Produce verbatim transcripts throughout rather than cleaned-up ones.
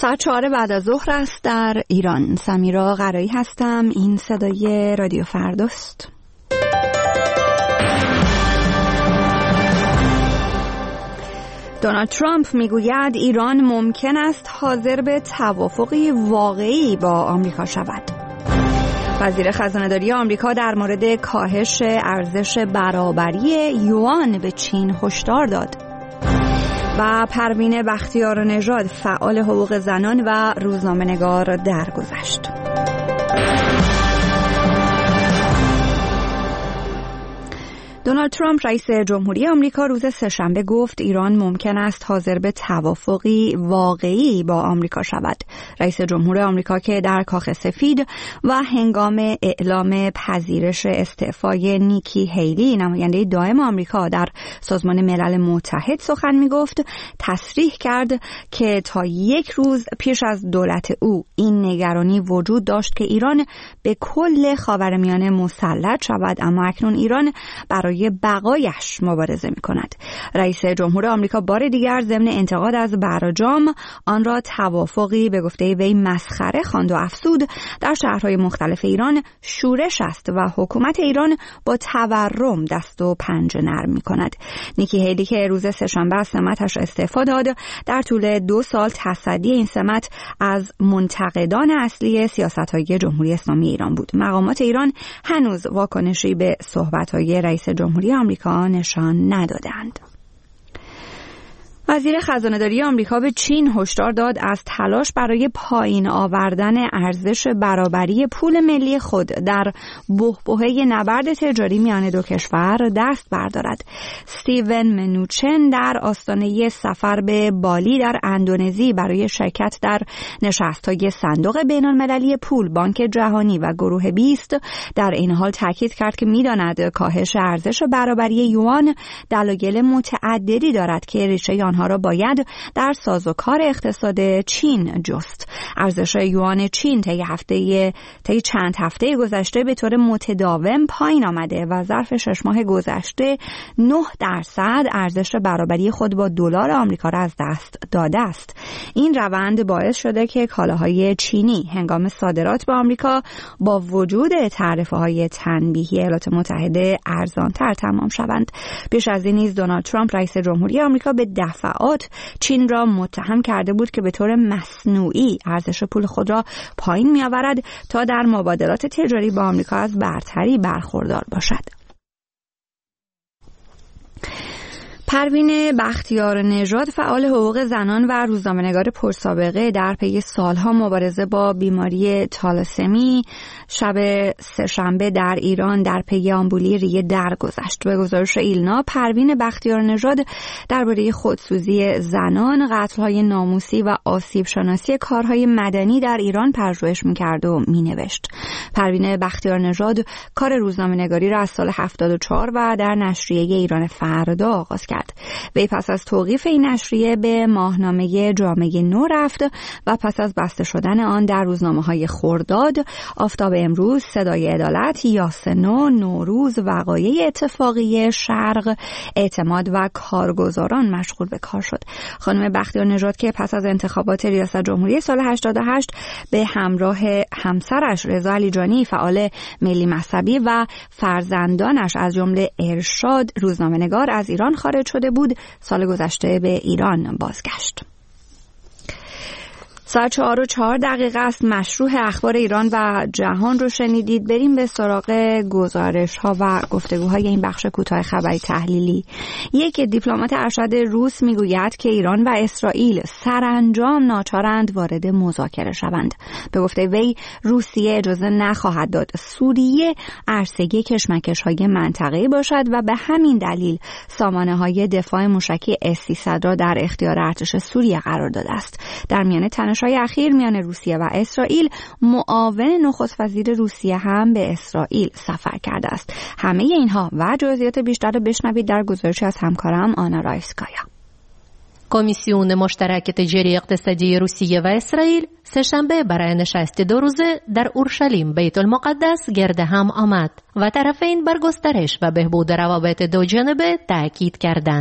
ساعت چهار بعد از ظهر است در ایران. سمیرا قرایی هستم. این صدای رادیو فرداست. دونالد ترامپ میگوید ایران ممکن است حاضر به توافقی واقعی با آمریکا شود. وزیر خزانه‌داری آمریکا در مورد کاهش ارزش برابری یوان به چین هشدار داد. و پروین بختیارنژاد فعال حقوق زنان و روزنامه‌نگار درگذشت. دونالد ترامپ رئیس جمهوری آمریکا روز سه‌شنبه گفت ایران ممکن است حاضر به توافقی واقعی با آمریکا شود. رئیس جمهور آمریکا که در کاخ سفید و هنگام اعلام پذیرش استعفای نیکی هیلی نماینده دائم آمریکا در سازمان ملل متحد سخن می‌گفت، تصریح کرد که تا یک روز پیش از دولت او این نگرانی وجود داشت که ایران به کل خاورمیانه مسلط شود، اما اکنون ایران برای بقایش مبارزه می کند. رئیس جمهور آمریکا بار دیگر ضمن انتقاد از برجام آن را توافقی به گفته وی مسخره خواند و افزود در شهرهای مختلف ایران شورش است و حکومت ایران با تورم دست و پنجه نرم می کند. نیکی هیلی که روز سه‌شنبه از سمتش استعفا داد، در طول دو سال تصدی این سمت از منتقدان اصلی سیاست‌های جمهوری اسلامی ایران بود. مقامات ایران هنوز واکنشی به صحبت‌های رئیس جمهوری آمریکا نشان ندادند. وزیر خزانه‌داری آمریکا به چین هشدار داد از تلاش برای پایین آوردن ارزش برابری پول ملی خود در بحبوحه نبرد تجاری میان دو کشور دست بردارد. استیون منوچن در آستانه سفر به بالی در اندونزی برای شرکت در نشست‌های صندوق بین‌المللی پول، بانک جهانی و گروه بیست در این حال تاکید کرد که می‌داند کاهش ارزش برابری یوان دلایل متعددی دارد که ریشه آنها را باید در سازوکار اقتصاد چین جست. ارزش یوان چین طی هفته طی چند هفته گذشته به طور متداوم پایین آمده و ظرف شش ماه گذشته نه درصد ارزش برابری خود با دلار آمریکا را از دست داده است. این روند باعث شده که کالاهای چینی هنگام صادرات به آمریکا با وجود تعرفه‌های تنبیهی ایالات متحده ارزان‌تر تمام شوند. پیش از این نیز دونالد ترامپ رئیس جمهوری آمریکا به دفعات چین را متهم کرده بود که به طور مصنوعی ارزش پول خود را پایین می‌آورد تا در مبادلات تجاری با آمریکا از برتری برخوردار باشد. پروین بختیارنژاد فعال حقوق زنان و روزنامه‌نگار پرسابقه در پی سالها مبارزه با بیماری تالاسمی شب سه‌شنبه در ایران در پی آمبولی ریه درگذشت. به گزارش ایلنا، پروین بختیارنژاد درباره خودسوزی زنان، قتل‌های ناموسی و آسیب شناسی کارهای مدنی در ایران پژوهش می‌کرد و می‌نوشت. پروین بختیارنژاد کار روزنامه‌نگاری را از سال هفتاد و چهار و در نشریه ایران فردا آغاز کرد. وی پس از توقیف این نشریه به ماهنامه جامعه نو رفت و پس از بسته شدن آن در روزنامه‌های خرداد، آفتاب امروز، صدای عدالت، یاسنو، نوروز، وقایع اتفاقی، شرق، اعتماد و کارگزاران مشغول به کار شد. خانم بختیارنژاد که پس از انتخابات ریاست جمهوری سال هشتاد و هشت به همراه همسرش رضا علیجانی فعال ملی مذهبی و فرزندانش از جمله ارشاد روزنامه‌نگار از ایران خارج شده بود، سال گذشته به ایران بازگشت. ساعت چهار و چهار دقیقه است. مشروع اخبار ایران و جهان رو شنیدید. بریم به سراغ گزارش ها و گفتگوهای این بخش کوتاه خبری تحلیلی. یک دیپلمات ارشد روس میگوید که ایران و اسرائیل سرانجام ناچارند وارد مذاکره شوند. به گفته وی روسیه اجازه نخواهد داد سوریه عرصه کشمکش های منطقه‌ای باشد و به همین دلیل سامانه های دفاع موشکی اس سیصد را در اختیار ارتش سوریه قرار داده است. در میان تنش های اخیر میان روسیه و اسرائیل، معاون نخست وزیر روسیه هم به اسرائیل سفر کرده است. همه اینها و جزئیات بیشتر رو بشنوید در گزارشی از همکارم آنا رایسکایا. کمیسیون مشترک تجاری اقتصادی روسیه و اسرائیل سه‌شنبه برای نشست دو روزه در اورشلیم بیت المقدس گرد هم آمد و طرفین بر گسترش و بهبود روابط دو جانبه تاکید کردند.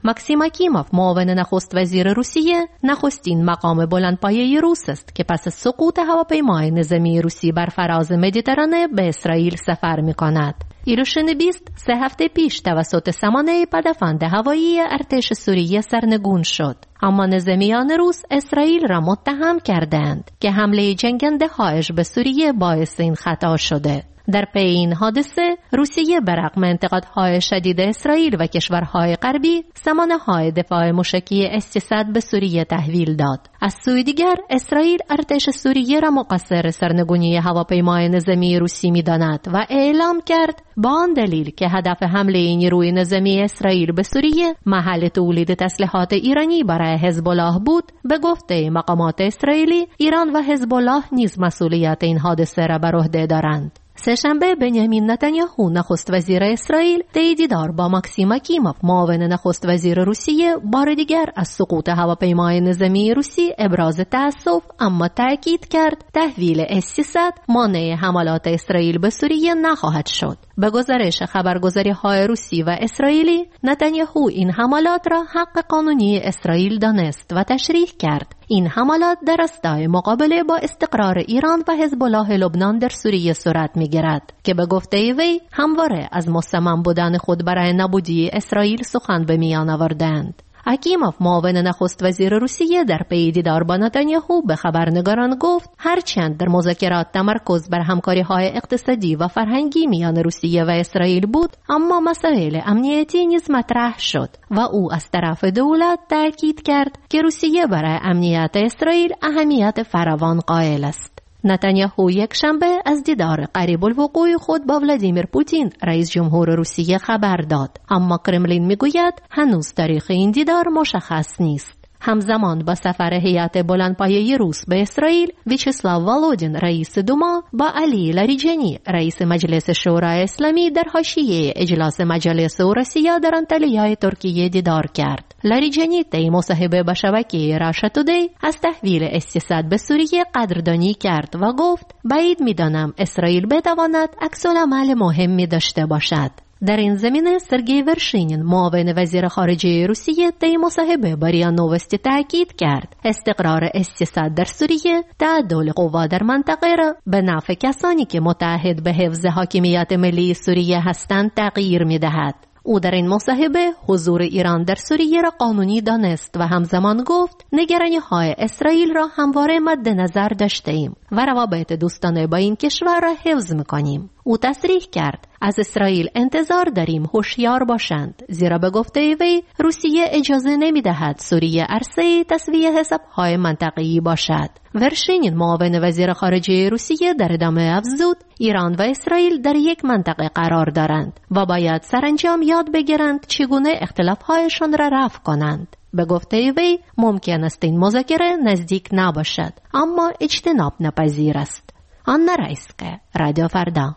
ماکسیم اکیموف معاون نخست وزیر روسیه نخستین مقام بلندپایه روس است که پس سقوط هواپیمای نظامی روسی بر فراز مدیترانه به اسرائیل سفر می‌کند. ایروشن بیست سه هفته پیش توسط سامانه پدافند هوایی ارتش سوریه سرنگون شد، اما نظامیان روس اسرائیل را متهم کردند که حمله جنگنده هایش به سوریه باعث این خطا شده. در پی این حادثه روسیه برغم انتقادهای شدید اسرائیل و کشورهای غربی سامانه‌های دفاع موشکی اس سیصد به سوریه تحویل داد. از سوی دیگر اسرائیل ارتش سوریه را مقصر سرنگونی هواپیمای نظامی روسی می‌داند و اعلام کرد با آن دلیل که هدف حمله نیروی نظامی اسرائیل به سوریه محل تولید تسلیحات ایرانی برای حزب الله بود. به گفته مقامات اسرائیلی ایران و حزب الله نیز مسئولیت این حادثه را بر عهده دارند. سه‌شنبه بنیامین نتانیاهو نخست وزیر اسرائیل طی دیدار با ماکسیم اکیموف معاون نخست وزیر روسیه بار دیگر از سقوط هواپیمای نظامی روسی ابراز تأسف، اما تأکید کرد تحویل اس سیصد مانع حملات اسرائیل به سوریه نخواهد شد. به گزارش خبرگزاری‌های روسی و اسرائیلی، نتانیاهو این حملات را حق قانونی اسرائیل دانست و تشریح کرد این حملات در راستای مقابله با استقرار ایران و حزب الله لبنان در سوریه صورت می‌گیرد که به گفته وی همواره از مصمم بودن خود برای نابودی اسرائیل سخن به میان آوردند. اکیموف معاون نخست وزیر روسیه در پی دیدار با نتانیاهو به خبرنگاران گفت هرچند در مذاکرات تمرکز بر همکاری‌های اقتصادی و فرهنگی میان روسیه و اسرائیل بود، اما مسائل امنیتی نیز مطرح شد و او از طرف دولت تاکید کرد که روسیه برای امنیت اسرائیل اهمیت فراوان قائل است. نتانیاهو یک شنبه از دیدار قریب الوقوع خود با ولادیمیر پوتین رئیس جمهور روسیه خبر داد، اما کرملین میگوید هنوز تاریخ این دیدار مشخص نیست. همزمان با سفر هیئت بلندپایه روس به اسرائیل، ویچسلاو والودین رئیس دوما با علی لاریجانی رئیس مجلس شورای اسلامی در حاشیه اجلاس مجلس اوراسیا در انطالیای ترکیه دیدار کرد. لاریجانی طی مصاحبه با شبکه راشا تودی از تحویل اس سیصد به سوریه قدردانی کرد و گفت بعید می‌دانم اسرائیل بتواند عکس‌العمل مهمی داشته باشد. در این زمینه سرگئی ورشینین معاون وزیر خارجه روسیه طی مصاحبه با ریا نووستی تاکید کرد استقرار اس سیصد در سوریه تعادل قوا در منطقه را به نفع کسانی که متعهد به حفظ حاکمیت ملی سوریه هستند تغییر می‌دهد. او در این مصاحبه حضور ایران در سوریه را قانونی دانست و همزمان گفت نگرانی‌های اسرائیل را همواره مد نظر داشته‌ایم و روابط دوستانه با این کشور را حفظ می‌کنیم. او تصریح کرد از اسرائیل انتظار داریم هوشیار باشند، زیرا به گفته وی روسیه اجازه نمی‌دهد سوریه عرصه تسویه حساب‌های منطقه‌ای باشد. ورشینین معاون وزیر خارجه روسیه در ادامه افزود ایران و اسرائیل در یک منطقه قرار دارند و باید سرانجام یاد بگیرند چگونه اختلاف‌هایشان را رفع کنند. به گفته وی ممکن است این مذاکره نزدیک نباشد، اما اجتناب ناپذیر است. آنا رایسکا، رادیو فردا.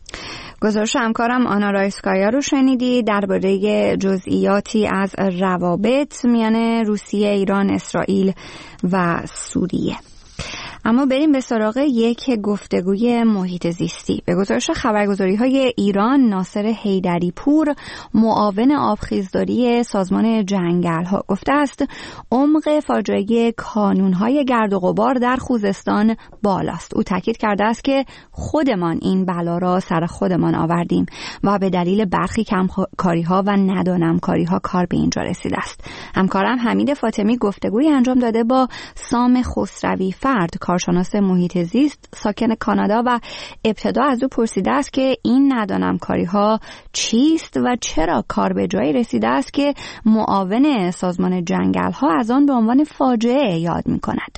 گزارش همکارم آنا رایسکایا رو شنیدی درباره جزئیاتی از روابط میان روسیه، ایران، اسرائیل و سوریه. اما بریم به سراغ یک گفتگوی محیط زیستی. به گزارش خبرگزاری‌های ایران، ناصر حیدری پور، معاون آبخیزداری سازمان جنگل‌ها، گفته است عمق فاجعه کانون‌های گرد و غبار در خوزستان بالاست. او تاکید کرده است که خودمان این بلا را سر خودمان آوردیم و به دلیل برخی کمکاری‌ها و ندانمکاری‌ها کار به اینجا رسیده است. همکارم حمید فاطمی گفتگوی انجام داده با سام خسروی فرد، کارشناس محیط زیست ساکن کانادا، و ابتدا از او پرسیده است که این ندانمکاری‌ها چیست و چرا کار به جایی رسیده است که معاون سازمان جنگل‌ها از آن به عنوان فاجعه یاد می‌کند.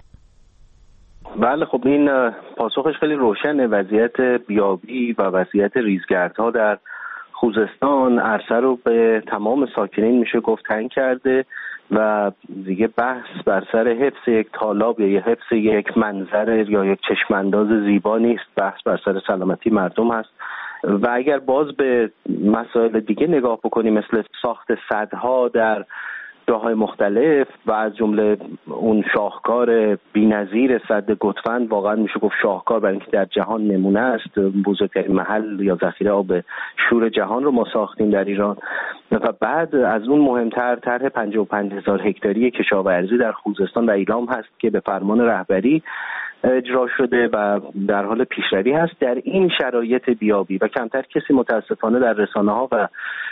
بله، خب این پاسخش خیلی روشنه. وضعیت بیابی و وضعیت ریزگردها در خوزستان عرصه رو به تمام ساکنین میشه گفت تنگ کرده و دیگه بحث بر سر حفظ یک تالاب یا حفظ یک منظر یا یک چشمانداز زیبا نیست، بحث بر سر سلامتی مردم هست. و اگر باز به مسائل دیگه نگاه بکنیم مثل ساخت سدها در راه‌های مختلف و از جمله اون شاهکار بی‌نظیر سد گوتفند، واقعا میشه گفت شاهکار برای اینکه در جهان نمونه است. بزرگترین محل یا ذخیره آب شور جهان رو ما ساختیم در ایران. و بعد از اون مهمتر طرح پنجاه و پنج هزار هکتاری کشاورزی در خوزستان و ایلام هست که به فرمان رهبری اجرا شده و در حال پیشروی هست. در این شرایط بیابی و کمتر کسی متاسفانه در رسانه‌ها و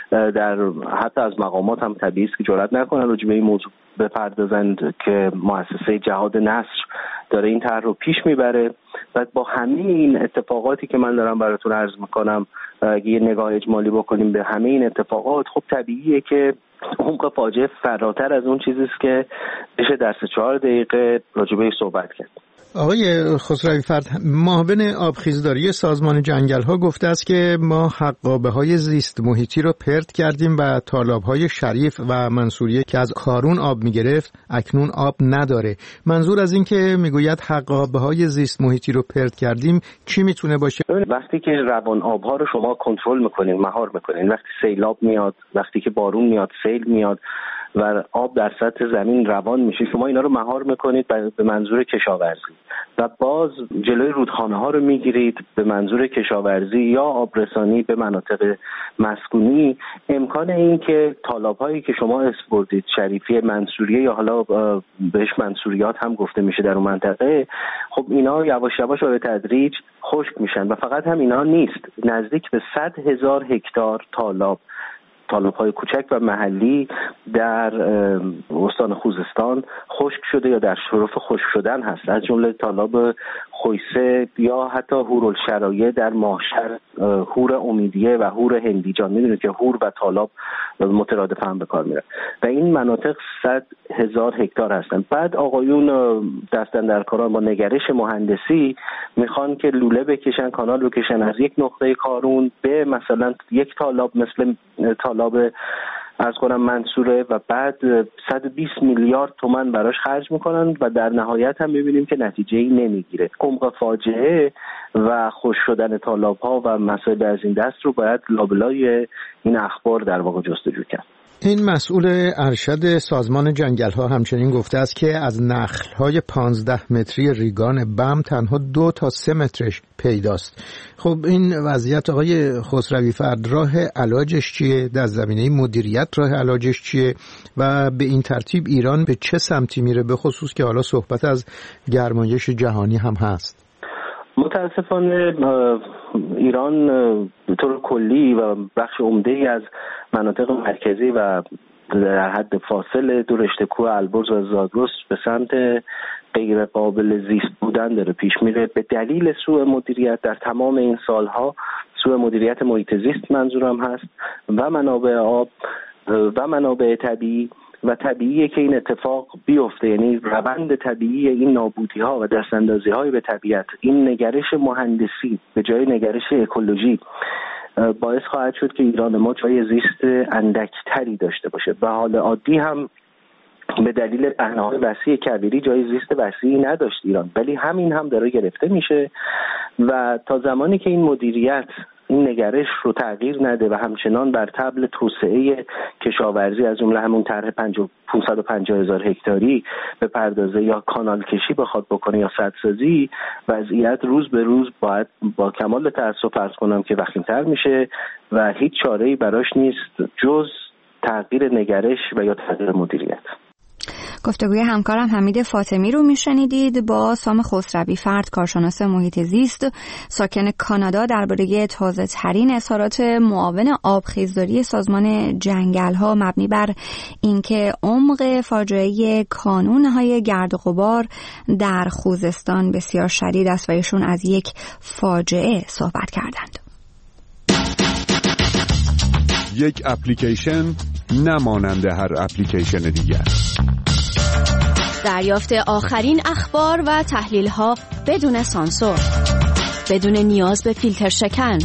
در حتی از مقامات هم طبیعی است که جرئت نکنن راجع به این موضوع بپردازند که مؤسسه جهاد نصر داره این طرح رو پیش میبره. و با همه این اتفاقاتی که من دارم براتون عرض میکنم، اگه یه نگاه اجمالی بکنیم به همه این اتفاقات، خب طبیعیه که عمق فاجعه فراتر از اون چیزی است که بشه در سه چهار دقیقه راجع بهش صحبت کرد. آقای خسروی فرد، معاون آبخیزداری سازمان جنگل‌ها گفته است که ما حقابه‌های زیست محیطی رو پرت کردیم و تالاب‌های شریف و منصوریه که از کارون آب می‌گرفت اکنون آب نداره. منظور از این که میگوید حقابه‌های زیست محیطی رو پرت کردیم چی میتونه باشه؟ وقتی که روان آب‌ها رو شما کنترل می‌کنین، مهار می‌کنین، وقتی سیلاب میاد، وقتی که بارون میاد، سیل میاد و آب در سطح زمین روان میشه، شما اینا رو مهار میکنید به منظور کشاورزی و باز جلوی رودخانه ها رو میگیرید به منظور کشاورزی یا آبرسانی به مناطق مسکونی. امکان این که تالاب هایی که شما اسپردید، شریفی، منصوریه یا حالا بهش منصوریات هم گفته میشه در اون منطقه، خب اینا یواش یواش به تدریج خشک میشن. و فقط هم اینا نیست، نزدیک به صد هزار هکتار تالاب تالاب‌های کوچک و محلی در استان خوزستان خشک شده یا در شرف خشک شدن هست، از جمله تالاب خویسه یا حتی هورالشرایع در ماهشهر، هور امیدیه و هور هندیجان. میدونید که هور و تالاب مترادف هم به کار میرن و این مناطق صد هزار هکتار هستن. بعد آقایون دستن در کاران با نگرش مهندسی میخوان که لوله بکشن، کانال بکشن از یک نقطه کارون به مثلا یک تالاب مثل تالاب از کنم منصوره و بعد صد و بیست میلیارد تومان براش خرج میکنن و در نهایت هم میبینیم که نتیجه‌ای نمیگیره. عمق فاجعه و خشک شدن تالاب‌ها و مسائل از این دست رو باید لابلای این اخبار در واقع جستجو کرد. این مسئول ارشد سازمان جنگل‌ها همچنین گفته است که از نخل‌های پانزده متری ریگان بم تنها دو تا سه مترش پیداست. خب این وضعیت آقای خسروی فرد راه علاجش چیه؟ در زمینه مدیریت راه علاجش چیه؟ و به این ترتیب ایران به چه سمتی میره، به خصوص که حالا صحبت از گرمایش جهانی هم هست؟ متاسفانه ایران به طور کلی و بخش عمده‌ای از مناطق مرکزی و در حد فاصل دو رشته کوه البرز و زاگرس به سمت غیر قابل زیست بودن داره پیش میره به دلیل سوء مدیریت در تمام این سالها. سوء مدیریت محیط زیست منظورم هست و منابع آب و منابع طبیعی و طبیعیه که این اتفاق بیفته، یعنی روند طبیعی این نابودی ها و دستاندازی های به طبیعت، این نگرش مهندسی به جای نگرش اکولوژی باعث خواهد شد که ایران ما جای زیست اندکتری داشته باشه. و حال عادی هم به دلیل پهنه‌های وسیع کبیری جای زیست وسیعی نداشت ایران، ولی همین هم داره گرفته میشه و تا زمانی که این مدیریت این نگرش رو تغییر نده و همچنان بر طبل توسعه کشاورزی از جمله همون طرح پانصد و پنجاه هزار هکتاری به پردازه یا کانال کشی بخواد بکنه یا سدسازی، وضعیت روز به روز باید با کمال تأسف عرض کنم که وخیم‌تر میشه و هیچ چاره‌ای براش نیست جز تغییر نگرش و یا تغییر مدیریت. گفتگوی همکارم حمید فاطمی رو میشنیدید با سام خسروی فرد، کارشناس محیط زیست ساکن کانادا، درباره تازه ترین اظهارات معاون آبخیزداری سازمان جنگل‌ها مبنی بر اینکه عمق فاجعه کانون‌های گرد و غبار در خوزستان بسیار شدید است و ایشون از یک فاجعه صحبت کردند. یک اپلیکیشن نمانند هر اپلیکیشن دیگر. دریافت آخرین اخبار و تحلیل‌ها بدون سانسور، بدون نیاز به فیلتر شکن،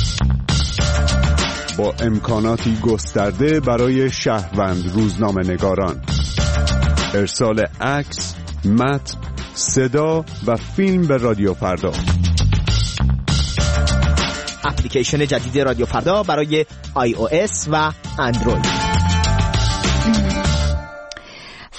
با امکاناتی گسترده برای شهروند روزنامه‌نگاران، ارسال عکس، متن، صدا و فیلم به رادیو فردا. اپلیکیشن جدید رادیو فردا برای آی او اس و اندروید.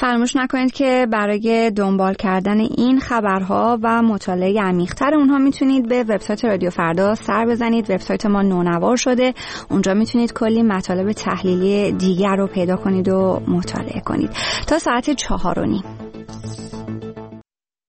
فراموش نکنید که برای دنبال کردن این خبرها و مطالعه عمیق‌تر اونها میتونید به وبسایت رادیو فردا سر بزنید. وبسایت ما نونوار شده، اونجا میتونید کلی مطالب تحلیلی دیگر رو پیدا کنید و مطالعه کنید. تا ساعت چهار و نیم.